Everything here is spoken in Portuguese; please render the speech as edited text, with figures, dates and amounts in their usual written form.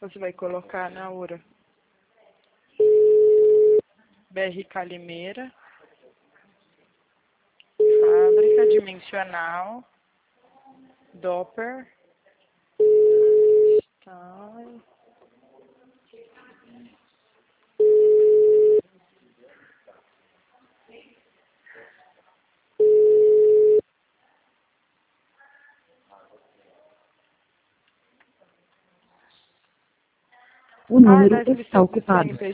Você vai colocar na URA. BRK Limeira. Fábrica dimensional. Doppler. Tá. O número está ocupado.